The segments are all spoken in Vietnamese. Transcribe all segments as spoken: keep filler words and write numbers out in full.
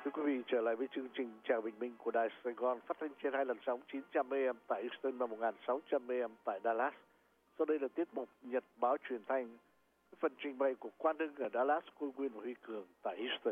Thưa quý vị, trở lại với chương trình Chào Bình Minh của Đài Sài Gòn, phát thanh trên hai làn sóng chín trăm A M tại Houston và một nghìn sáu trăm A M tại Dallas. Sau đây là tiết mục Nhật báo truyền thanh, phần trình bày của Quang Hưng ở Dallas, Khôi Nguyên và Huy Cường tại Houston.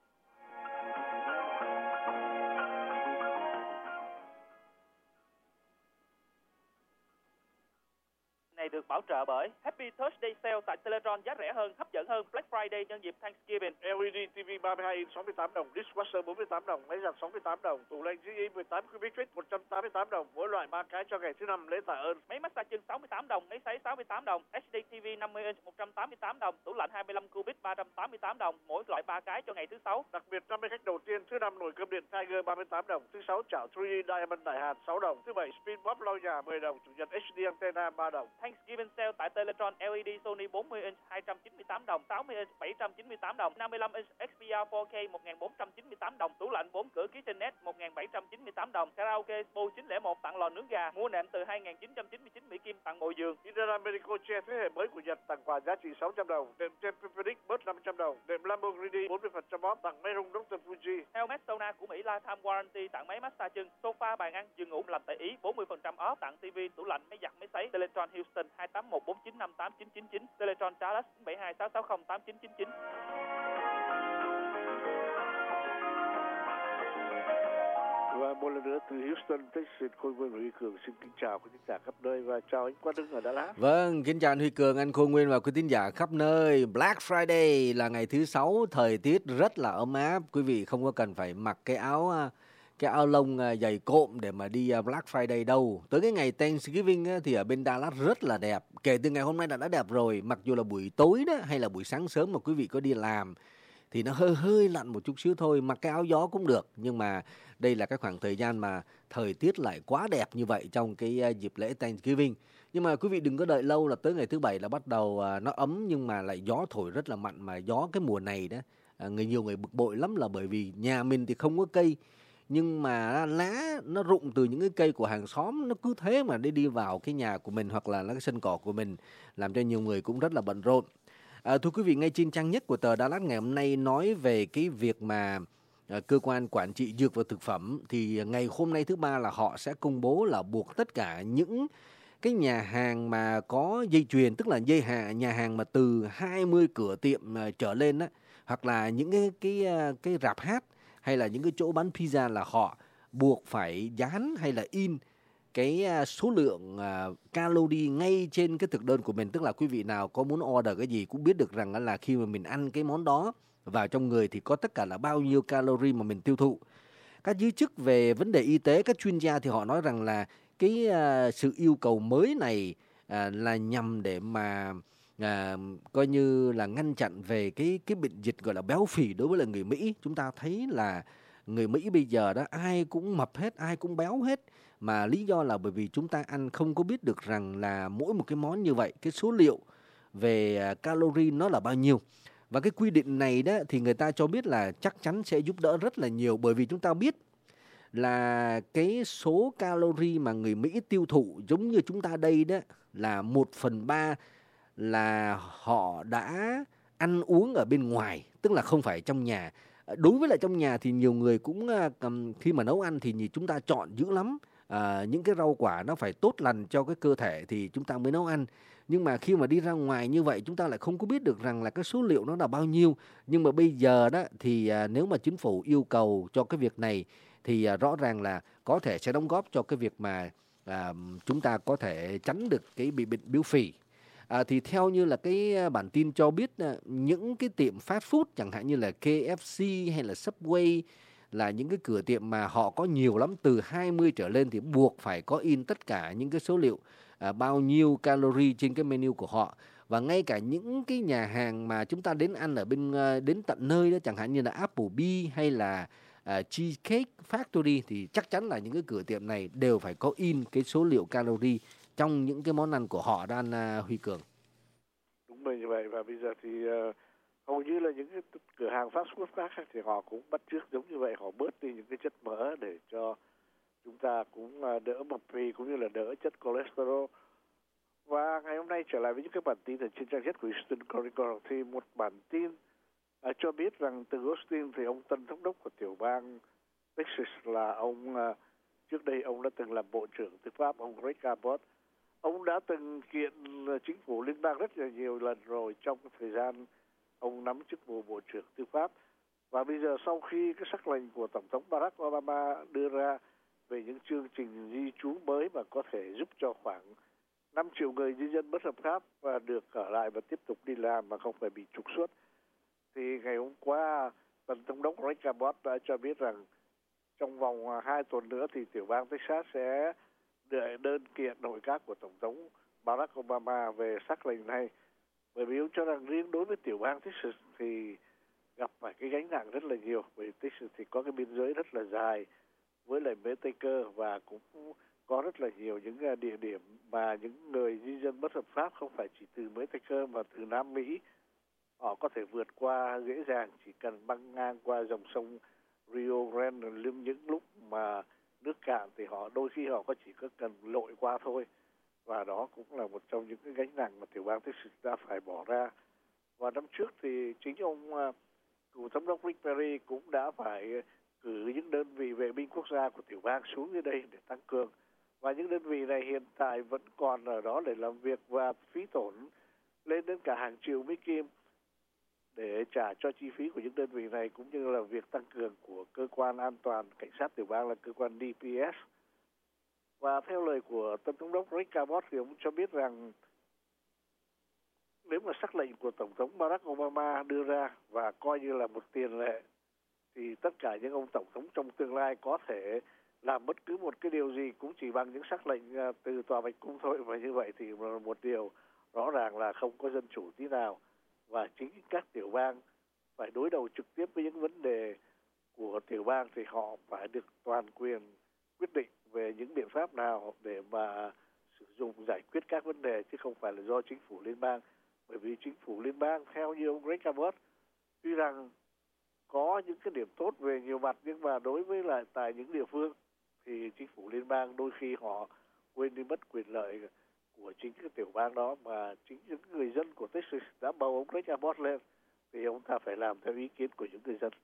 Này được bảo trợ bởi Happy Thursday Sale tại Teletron, giá rẻ hơn, hấp dẫn hơn Black Friday nhân dịp Thanksgiving. lờ e đê ti vi ba mươi hai inch sáu mươi tám đồng, dishwasher bốn mươi tám đồng, máy giặt sáu mươi tám đồng, tủ lạnh giê e mười tám cubic feet một trăm tám mươi tám đồng, mỗi loại ba cái cho ngày thứ năm lễ tạ ơn. Máy massage chân sáu mươi tám đồng, máy sấy sáu mươi tám đồng, ếch đê ti vi năm mươi inch một trăm tám mươi tám đồng, tủ lạnh hai mươi lăm cubic ba trăm tám mươi tám đồng, mỗi loại ba cái cho ngày thứ sáu. Đặc biệt năm mươi khách đầu tiên thứ năm nồi cơm điện Tiger ba mươi tám đồng, thứ sáu chảo ba D Diamond đại hạt sáu đồng, thứ bảy spin bóp lau nhà mười đồng, chủ nhật ếch đê antenna ba đồng. Thanksgiving Sale tại Teletron, lờ e đê Sony bốn mươi inch hai trăm chín mươi tám đồng, sáu mươi inch bảy trăm chín mươi tám đồng, năm mươi lăm inch ích pê rờ bốn K một nghìn bốn trăm chín mươi tám đồng, tủ lạnh bốn cửa KitchenAid một nghìn bảy trăm chín mươi tám đồng, karaoke Spo chín không một tặng lò nướng gà, mua nệm từ hai nghìn chín trăm chín mươi chín Mỹ Kim tặng mồi giường. Indra Medical Chair thế hệ mới của Nhật tặng quà giá trị sáu trăm đồng, đệm Tempur-Pedic bớt năm trăm đồng, đệm Lamborghini bốn mươi phần trăm off tặng máy rung doctor Fuji. Helmet Sona của Mỹ Lifetime Warranty tặng máy massage chân, sofa bàn ăn giường ngủ làm tại Ý bốn mươi phần trăm off tặng tivi, tủ lạnh, máy giặt, máy sấy. Teletron Houston hai tám một bốn chín năm tám chín chín chín, Teletron Dallas bảy hai sáu sáu không tám chín chín chín. Và một lần nữa từ Houston, Texas, Khôi Nguyên và Huy Cường xin kính chào quý khán giả khắp nơi và chào anh Quang Hưng ở Dallas. Vâng, kính chào anh Huy Cường, anh Khôi Nguyên và quý khán giả khắp nơi. Black Friday là ngày thứ sáu, thời tiết rất là ấm áp. Quý vị không có cần phải mặc cái áo cái áo lông dày cộm để mà đi Black Friday đâu. Tới cái ngày Thanksgiving thì ở bên Dallas rất là đẹp. Kể từ ngày hôm nay đã đã đẹp rồi, mặc dù là buổi tối đó hay là buổi sáng sớm mà quý vị có đi làm thì nó hơi hơi lạnh một chút xíu thôi, mặc cái áo gió cũng được. Nhưng mà đây là cái khoảng thời gian mà thời tiết lại quá đẹp như vậy trong cái dịp lễ Thanksgiving. Nhưng mà quý vị đừng có đợi lâu là tới ngày thứ bảy là bắt đầu nó ấm nhưng mà lại gió thổi rất là mạnh. Mà gió cái mùa này đó, người nhiều người bực bội lắm là bởi vì nhà mình thì không có cây. Nhưng mà lá nó rụng từ những cái cây của hàng xóm, nó cứ thế mà đi đi vào cái nhà của mình hoặc là cái sân cỏ của mình, làm cho nhiều người cũng rất là bận rộn. À, thưa quý vị, ngay trên trang nhất của tờ Dallas ngày hôm nay nói về cái việc mà à, cơ quan quản trị dược và thực phẩm thì ngày hôm nay thứ ba là họ sẽ công bố là buộc tất cả những cái nhà hàng mà có dây chuyền, tức là dây hàng nhà hàng mà từ hai mươi cửa tiệm uh, trở lên á, hoặc là những cái cái uh, cái rạp hát hay là những cái chỗ bán pizza là họ buộc phải dán hay là in cái số lượng uh, calorie ngay trên cái thực đơn của mình. Tức là quý vị nào có muốn order cái gì cũng biết được rằng là khi mà mình ăn cái món đó vào trong người thì có tất cả là bao nhiêu calorie mà mình tiêu thụ. Các giới chức về vấn đề y tế, các chuyên gia thì họ nói rằng là cái uh, sự yêu cầu mới này uh, là nhằm để mà uh, coi như là ngăn chặn về cái cái bệnh dịch gọi là béo phì đối với là người Mỹ. Chúng ta thấy là người Mỹ bây giờ đó ai cũng mập hết, ai cũng béo hết. Mà lý do là bởi vì chúng ta ăn không có biết được rằng là mỗi một cái món như vậy, cái số liệu về calorie nó là bao nhiêu. Và cái quy định này đó thì người ta cho biết là chắc chắn sẽ giúp đỡ rất là nhiều. Bởi vì chúng ta biết là cái số calorie mà người Mỹ tiêu thụ giống như chúng ta đây đó là một phần ba là họ đã ăn uống ở bên ngoài, tức là không phải trong nhà. Đối với lại trong nhà thì nhiều người cũng khi mà nấu ăn thì chúng ta chọn dữ lắm. À, những cái rau quả nó phải tốt lành cho cái cơ thể thì chúng ta mới nấu ăn. Nhưng mà khi mà đi ra ngoài như vậy chúng ta lại không có biết được rằng là cái số liệu nó là bao nhiêu. Nhưng mà bây giờ đó thì à, nếu mà chính phủ yêu cầu cho cái việc này thì à, rõ ràng là có thể sẽ đóng góp cho cái việc mà à, chúng ta có thể tránh được cái bị bệnh béo phì. À, thì theo như là cái bản tin cho biết những cái tiệm fast food chẳng hạn như là K F C hay là Subway là những cái cửa tiệm mà họ có nhiều lắm, từ hai mươi trở lên thì buộc phải có in tất cả những cái số liệu à, bao nhiêu calorie trên cái menu của họ. Và ngay cả những cái nhà hàng mà chúng ta đến ăn ở bên đến tận nơi đó, chẳng hạn như là Applebee's hay là uh, Cheesecake Factory thì chắc chắn là những cái cửa tiệm này đều phải có in cái số liệu calorie trong những cái món ăn của họ đang uh, Huy Cường. Đúng rồi như vậy. Và bây giờ thì uh, hầu như là những cái cửa hàng fast food khác thì họ cũng bắt chước giống như vậy, họ bớt đi những cái chất mỡ để cho chúng ta cũng uh, đỡ mập phì cũng như là đỡ chất cholesterol. Và ngày hôm nay trở lại với những cái bản tin ở trên trang nhất của Houston Chronicle thì một bản tin à, cho biết rằng từ Austin thì ông tân thống đốc của tiểu bang Texas là ông à, trước đây ông đã từng làm bộ trưởng tư pháp, ông Greg Abbott. Ông đã từng kiện chính phủ liên bang rất là nhiều lần rồi trong cái thời gian ông nắm chức vụ bộ trưởng tư pháp. Và bây giờ sau khi cái sắc lệnh của Tổng thống Barack Obama đưa ra về những chương trình di trú mới mà có thể giúp cho khoảng năm triệu người di dân bất hợp pháp và được ở lại và tiếp tục đi làm mà không phải bị trục xuất, thì ngày hôm qua Tổng thống đốc Greg Abbott đã cho biết rằng trong vòng hai tuần nữa thì tiểu bang Texas sẽ đưa đơn kiện nội các của Tổng thống Barack Obama về sắc lệnh này. Bởi vì ông cho rằng riêng đối với tiểu bang Texas thì gặp phải cái gánh nặng rất là nhiều, vì Texas thì có cái biên giới rất là dài với lại Mexico và cũng có rất là nhiều những địa điểm mà những người di dân bất hợp pháp không phải chỉ từ Mexico mà từ Nam Mỹ họ có thể vượt qua dễ dàng, chỉ cần băng ngang qua dòng sông Rio Grande, những lúc mà nước cạn thì họ đôi khi họ có chỉ có cần lội qua thôi, và đó cũng là một trong những cái gánh nặng mà tiểu bang Texas đã phải bỏ ra. Và năm trước thì chính ông cựu thống đốc Rick Perry cũng đã phải cử những đơn vị vệ binh quốc gia của tiểu bang xuống dưới đây để tăng cường, và những đơn vị này hiện tại vẫn còn ở đó để làm việc và phí tổn lên đến cả hàng triệu Mỹ Kim để trả cho chi phí của những đơn vị này, cũng như là việc tăng cường của cơ quan an toàn cảnh sát tiểu bang là cơ quan D P S. Và theo lời của tân thống đốc Rick Abbott thì ông cho biết rằng nếu mà sắc lệnh của Tổng thống Barack Obama đưa ra và coi như là một tiền lệ, thì tất cả những ông tổng thống trong tương lai có thể làm bất cứ một cái điều gì cũng chỉ bằng những sắc lệnh từ Tòa Bạch Cung thôi, và như vậy thì một điều rõ ràng là không có dân chủ tí nào. Và chính các tiểu bang phải đối đầu trực tiếp với những vấn đề của tiểu bang thì họ phải được toàn quyền quyết định về những biện pháp nào để mà sử dụng giải quyết các vấn đề, chứ không phải là do chính phủ liên bang. Bởi vì chính phủ liên bang theo như ông Greg Abbott tuy rằng có những cái điểm tốt về nhiều mặt, nhưng mà đối với lại tại những địa phương thì chính phủ liên bang đôi khi họ quên đi mất quyền lợi của chính cái tiểu bang đó, mà chính những người dân của Texas đã bầu ông Greg Abbott lên thì ông ta phải làm theo ý kiến của những người dân.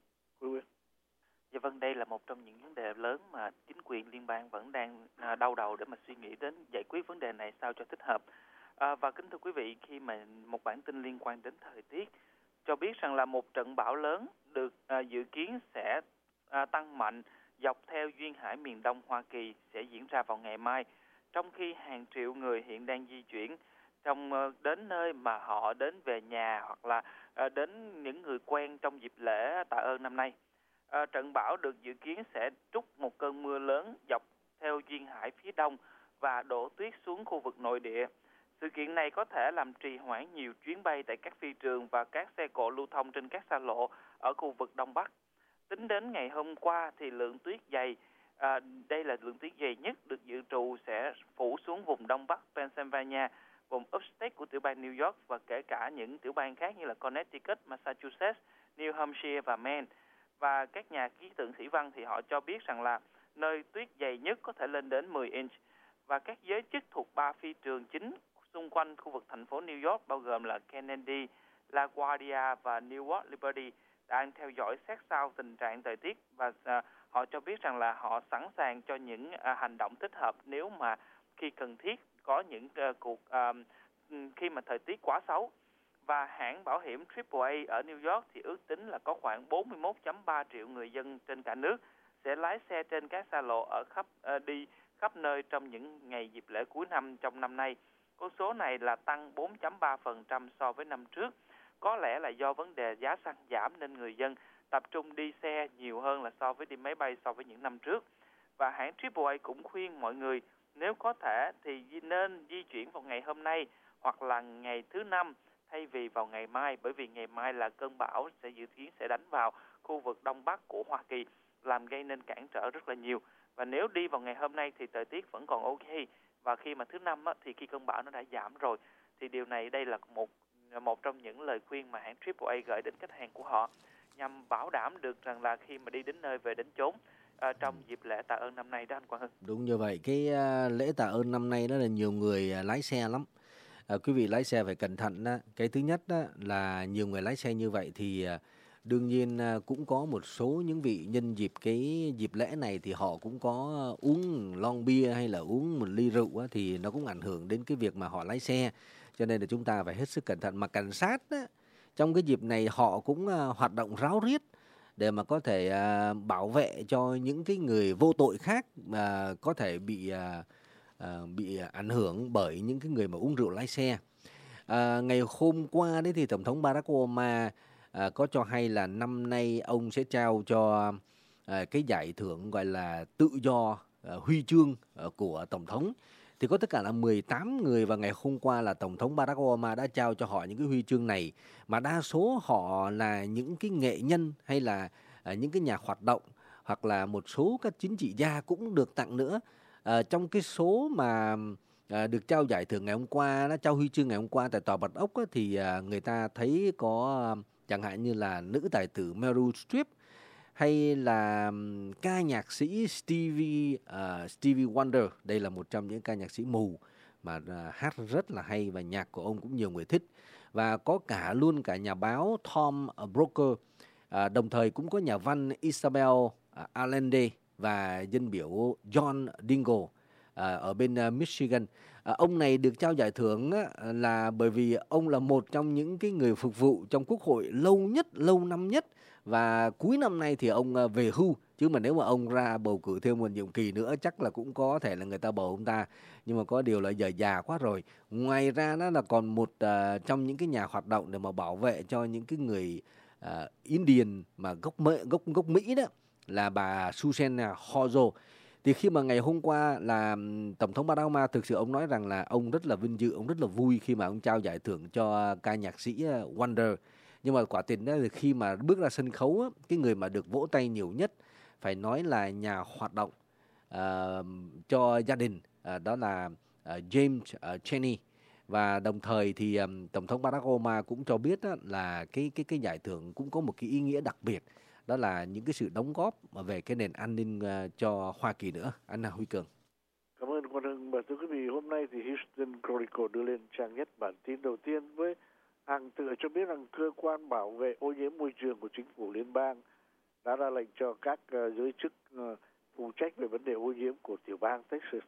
Dạ vâng, đây là một trong những vấn đề lớn mà chính quyền liên bang vẫn đang đau đầu để mà suy nghĩ đến giải quyết vấn đề này sao cho thích hợp. À, và kính thưa quý vị, khi mà một bản tin liên quan đến thời tiết cho biết rằng là một trận bão lớn được à, dự kiến sẽ à, tăng mạnh dọc theo duyên hải miền đông Hoa Kỳ sẽ diễn ra vào ngày mai, trong khi hàng triệu người hiện đang di chuyển trong uh, đến nơi mà họ đến về nhà hoặc là uh, đến những người quen trong dịp lễ Tạ ơn năm nay. Uh, trận bão được dự kiến sẽ trút một cơn mưa lớn dọc theo duyên hải phía đông và đổ tuyết xuống khu vực nội địa. Sự kiện này có thể làm trì hoãn nhiều chuyến bay tại các phi trường và các xe cộ lưu thông trên các xa lộ ở khu vực Đông Bắc. Tính đến ngày hôm qua thì lượng tuyết dày, à, đây là lượng tuyết dày nhất được dự trù sẽ phủ xuống vùng Đông Bắc Pennsylvania, vùng upstate của tiểu bang New York và kể cả những tiểu bang khác như là Connecticut, Massachusetts, New Hampshire và Maine. Và các nhà khí tượng thủy văn thì họ cho biết rằng là nơi tuyết dày nhất có thể lên đến mười inch. Và các giới chức thuộc ba phi trường chính xung quanh khu vực thành phố New York bao gồm là Kennedy, LaGuardia và Newark Liberty đang theo dõi sát sao tình trạng thời tiết, và à, họ cho biết rằng là họ sẵn sàng cho những à, hành động thích hợp nếu mà khi cần thiết có những à, cuộc à, khi mà thời tiết quá xấu. Và hãng bảo hiểm triple A ở New York thì ước tính là có khoảng bốn mươi mốt phẩy ba triệu người dân trên cả nước sẽ lái xe trên các xa lộ ở khắp à, đi khắp nơi trong những ngày dịp lễ cuối năm trong năm nay. Con số này là tăng bốn phẩy ba phần trăm so với năm trước. Có lẽ là do vấn đề giá xăng giảm nên người dân tập trung đi xe nhiều hơn là so với đi máy bay so với những năm trước. Và hãng triple A cũng khuyên mọi người nếu có thể thì nên di chuyển vào ngày hôm nay hoặc là ngày thứ năm thay vì vào ngày mai, bởi vì ngày mai là cơn bão sẽ dự kiến sẽ đánh vào khu vực Đông Bắc của Hoa Kỳ, làm gây nên cản trở rất là nhiều. Và nếu đi vào ngày hôm nay thì thời tiết vẫn còn ok, và khi mà thứ năm á, thì khi cơn bão nó đã giảm rồi, thì điều này đây là một một trong những lời khuyên mà hãng triple A gửi đến khách hàng của họ nhằm bảo đảm được rằng là khi mà đi đến nơi về đến chốn uh, trong dịp lễ Tạ ơn năm nay đó anh Quang Hưng. Đúng như vậy, cái uh, lễ Tạ ơn năm nay đó là nhiều người uh, lái xe lắm. Uh, quý vị lái xe phải cẩn thận đó. Cái thứ nhất đó là nhiều người lái xe như vậy thì uh, Đương nhiên à, cũng có một số những vị nhân dịp cái dịp lễ này thì họ cũng có uống lon bia hay là uống một ly rượu á, thì nó cũng ảnh hưởng đến cái việc mà họ lái xe. Cho nên là chúng ta phải hết sức cẩn thận. Mà cảnh sát á, trong cái dịp này họ cũng à, hoạt động ráo riết để mà có thể à, bảo vệ cho những cái người vô tội khác mà có thể bị à, à, bị ảnh hưởng bởi những cái người mà uống rượu lái xe. À, ngày hôm qua đấy thì Tổng thống Barack Obama à, có cho hay là năm nay ông sẽ trao cho à, cái giải thưởng gọi là tự do à, huy chương à, của Tổng thống. Thì có tất cả là mười tám người và ngày hôm qua là Tổng thống Barack Obama đã trao cho họ những cái huy chương này. Mà đa số họ là những cái nghệ nhân hay là à, những cái nhà hoạt động hoặc là một số các chính trị gia cũng được tặng nữa. À, trong cái số mà à, được trao giải thưởng ngày hôm qua, nó trao huy chương ngày hôm qua tại Tòa Bạch Ốc á, thì à, người ta thấy có à, chẳng hạn như là nữ tài tử Meryl Streep hay là ừm, ca nhạc sĩ Stevie uh, Stevie Wonder. Đây là một trong những ca nhạc sĩ mù mà à, hát rất là hay và nhạc của ông cũng nhiều người thích. Và có cả luôn cả nhà báo Tom Brokaw, à, đồng thời cũng có nhà văn Isabel à, Allende và dân biểu John Dingell à, ở bên à, Michigan. À, ông này được trao giải thưởng á, là bởi vì ông là một trong những cái người phục vụ trong Quốc hội lâu nhất, lâu năm nhất. Và cuối năm nay thì ông à, về hưu. Chứ mà nếu mà ông ra bầu cử thêm một nhiệm kỳ nữa chắc là cũng có thể là người ta bầu ông ta. Nhưng mà có điều là giờ già quá rồi. Ngoài ra nó là còn một à, trong những cái nhà hoạt động để mà bảo vệ cho những cái người à, Indian mà gốc Mỹ, gốc gốc Mỹ đó, là bà Susan Hojo. Thì khi mà ngày hôm qua là Tổng thống Barack Obama, thực sự ông nói rằng là ông rất là vinh dự, ông rất là vui khi mà ông trao giải thưởng cho ca nhạc sĩ Wonder. Nhưng mà quả tình đó thì khi mà bước ra sân khấu á, cái người mà được vỗ tay nhiều nhất phải nói là nhà hoạt động uh, cho gia đình, uh, đó là uh, James uh, Chaney. Và đồng thời thì um, Tổng thống Barack Obama cũng cho biết á, là cái cái cái giải thưởng cũng có một cái ý nghĩa đặc biệt, đó là những cái sự đóng góp về cái nền an ninh uh, cho Hoa Kỳ nữa. Anh Huy Cường. Cảm ơn Quang Hưng. Và thưa quý vị, hôm nay thì Houston Chronicle đưa lên trang nhất bản tin đầu tiên với hàng tựa cho biết rằng cơ quan bảo vệ ô nhiễm môi trường của chính phủ liên bang đã ra lệnh cho các uh, giới chức uh, phụ trách về vấn đề ô nhiễm của tiểu bang Texas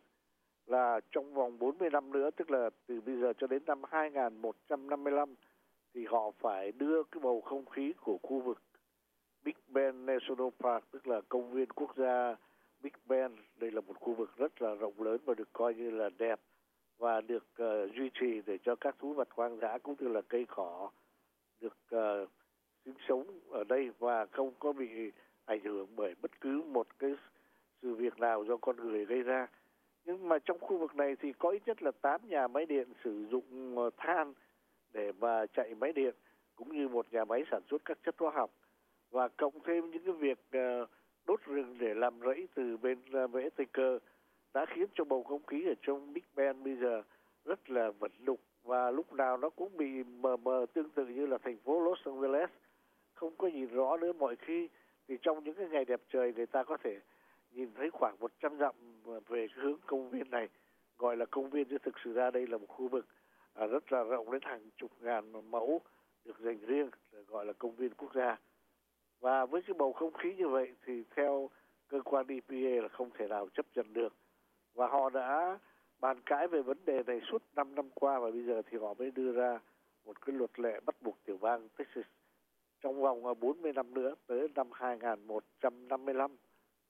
là trong vòng bốn mươi năm nữa, tức là từ bây giờ cho đến năm hai nghìn một trăm năm mươi lăm, thì họ phải đưa cái bầu không khí của khu vực Big Bend National Park, tức là công viên quốc gia Big Bend. Đây là một khu vực rất là rộng lớn và được coi như là đẹp và được uh, duy trì để cho các thú vật hoang dã cũng như là cây cỏ được uh, sinh sống ở đây và không có bị ảnh hưởng bởi bất cứ một cái sự việc nào do con người gây ra. Nhưng mà trong khu vực này thì có ít nhất là tám nhà máy điện sử dụng uh, than để mà chạy máy điện, cũng như một nhà máy sản xuất các chất hóa học, và cộng thêm những cái việc uh, đốt rừng để làm rẫy từ bên uh, Mễ Tây Cơ đã khiến cho bầu không khí ở trong Big Bend bây giờ rất là vật lục, và lúc nào nó cũng bị mờ mờ, tương tự như là thành phố Los Angeles, không có nhìn rõ nữa. Mọi khi thì trong những cái ngày đẹp trời người ta có thể nhìn thấy khoảng một trăm dặm về hướng công viên này, gọi là công viên, chứ thực sự ra đây là một khu vực à, rất là rộng đến hàng chục ngàn mẫu được dành riêng, gọi là công viên quốc gia. Và với cái bầu không khí như vậy thì theo cơ quan E P A là không thể nào chấp nhận được, và họ đã bàn cãi về vấn đề này suốt năm năm qua, và bây giờ thì họ mới đưa ra một cái luật lệ bắt buộc tiểu bang Texas trong vòng bốn mươi năm nữa, tới năm hai nghìn một trăm năm mươi lăm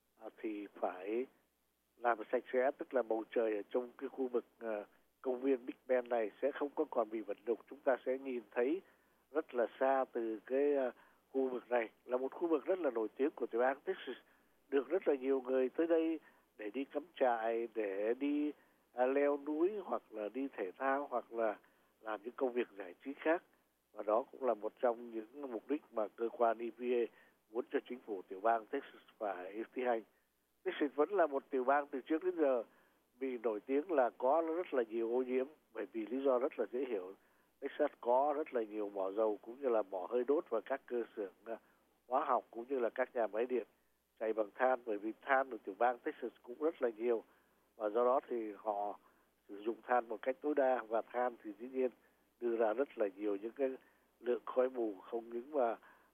thì phải làm sạch sẽ, tức là bầu trời ở trong cái khu vực uh, công viên Big Bend này sẽ không có còn bị vật đục. Chúng ta sẽ nhìn thấy rất là xa từ cái uh, khu vực này, là một khu vực rất là nổi tiếng của tiểu bang Texas, được rất là nhiều người tới đây để đi cắm trại, để đi uh, leo núi, hoặc là đi thể thao, hoặc là làm những công việc giải trí khác. Và đó cũng là một trong những mục đích mà cơ quan E P A muốn cho chính phủ tiểu bang Texas phải thi hành. Texas vẫn là một tiểu bang từ trước đến giờ bị nổi tiếng là có rất là nhiều ô nhiễm, bởi vì lý do rất là dễ hiểu. Texas có rất là nhiều mỏ dầu cũng như là mỏ hơi đốt và các cơ xưởng hóa học cũng như là các nhà máy điện chạy bằng than, bởi vì than ở tiểu bang Texas cũng rất là nhiều, và do đó thì họ sử dụng than một cách tối đa, và than thì dĩ nhiên đưa ra rất là nhiều những cái lượng khói mù, không những mà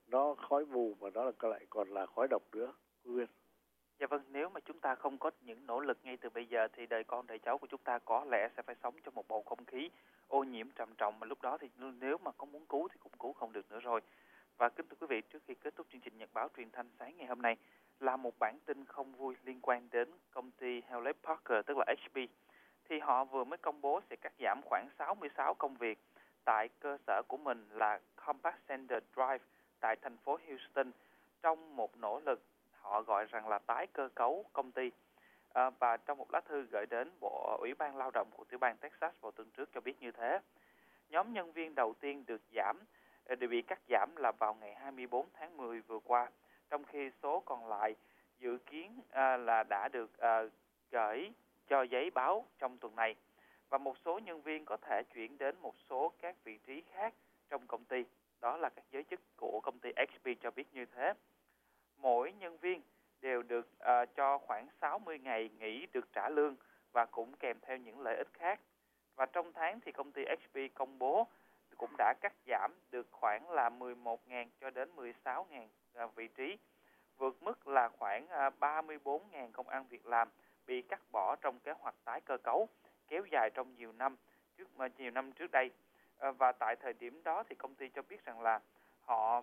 nó khói mù mà nó là lại còn là khói độc nữa. Nguyên. Dạ vâng, nếu mà chúng ta không có những nỗ lực ngay từ bây giờ thì đời con đời cháu của chúng ta có lẽ sẽ phải sống trong một bầu không khí ô nhiễm trầm trọng, mà lúc đó thì nếu mà có muốn cứu thì cũng cứu không được nữa rồi. Và kính thưa quý vị, trước khi kết thúc chương trình Nhật báo truyền thanh sáng ngày hôm nay là một bản tin không vui liên quan đến công ty Hewlett Packard, tức là hát pê. Thì họ vừa mới công bố sẽ cắt giảm khoảng sáu mươi sáu công việc tại cơ sở của mình là Compaq Center Drive tại thành phố Houston trong một nỗ lực họ gọi rằng là tái cơ cấu công ty. À, và trong một lá thư gửi đến Bộ Ủy ban Lao động của tiểu bang Texas vào tuần trước cho biết như thế. Nhóm nhân viên đầu tiên được giảm, đều bị cắt giảm là vào ngày hai mươi bốn tháng mười vừa qua, trong khi số còn lại dự kiến à, là đã được à, gửi cho giấy báo trong tuần này. Và một số nhân viên có thể chuyển đến một số các vị trí khác trong công ty. Đó là các giới chức của công ty hát pê cho biết như thế. Mỗi nhân viên đều được uh, cho khoảng sáu mươi ngày nghỉ được trả lương và cũng kèm theo những lợi ích khác. Và trong tháng thì công ty hát pê công bố cũng đã cắt giảm được khoảng là mười một nghìn cho đến mười sáu nghìn uh, vị trí, vượt mức là khoảng uh, ba mươi bốn nghìn công ăn việc làm bị cắt bỏ trong kế hoạch tái cơ cấu kéo dài trong nhiều năm trước uh, nhiều năm trước đây. Uh, và tại thời điểm đó thì công ty cho biết rằng là họ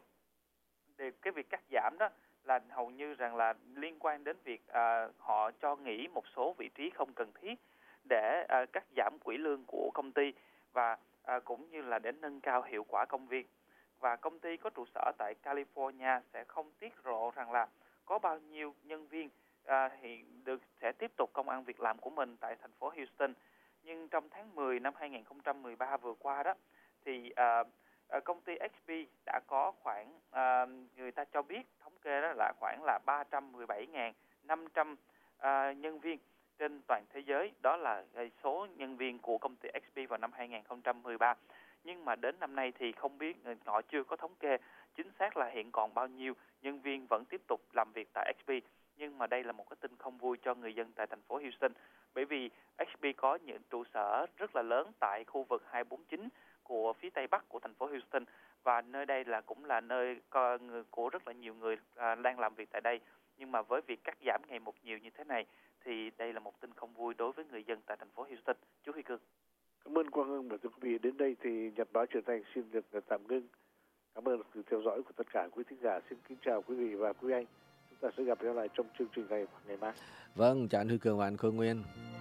cái việc cắt giảm đó là hầu như rằng là liên quan đến việc uh, họ cho nghỉ một số vị trí không cần thiết để uh, cắt giảm quỹ lương của công ty và uh, cũng như là để nâng cao hiệu quả công việc. Và công ty có trụ sở tại California sẽ không tiết lộ rằng là có bao nhiêu nhân viên uh, hiện được sẽ tiếp tục công ăn việc làm của mình tại thành phố Houston. Nhưng trong tháng mười năm hai không một ba vừa qua đó thì uh, công ty hát pê đã có khoảng uh, người ta cho biết thống kê đó là khoảng là ba trăm mười bảy nghìn năm trăm uh, nhân viên trên toàn thế giới. Đó là số nhân viên của công ty hát pê vào năm hai không một ba. Nhưng mà đến năm nay thì không biết, họ chưa có thống kê chính xác là hiện còn bao nhiêu nhân viên vẫn tiếp tục làm việc tại hát pê. Nhưng mà đây là một cái tin không vui cho người dân tại thành phố Houston, bởi vì hát pê có những trụ sở rất là lớn tại khu vực hai bốn chín của phía tây bắc của thành phố Houston, và nơi đây là cũng là nơi của rất là nhiều người à, đang làm việc tại đây. Nhưng mà với việc cắt giảm ngày một nhiều như thế này thì đây là một tin không vui đối với người dân tại thành phố Houston. Chú Huy Cương. Cảm ơn Quang Hưng và quý vị. Đến đây thì Nhật báo truyền thanh xin được tạm ngưng. Cảm ơn sự theo dõi của tất cả quý thính giả. Xin kính chào quý vị và quý anh. Chúng ta sẽ gặp nhau lại trong chương trình này ngày mai. Vâng, chào anh Huy Cường và anh Khôi Nguyên.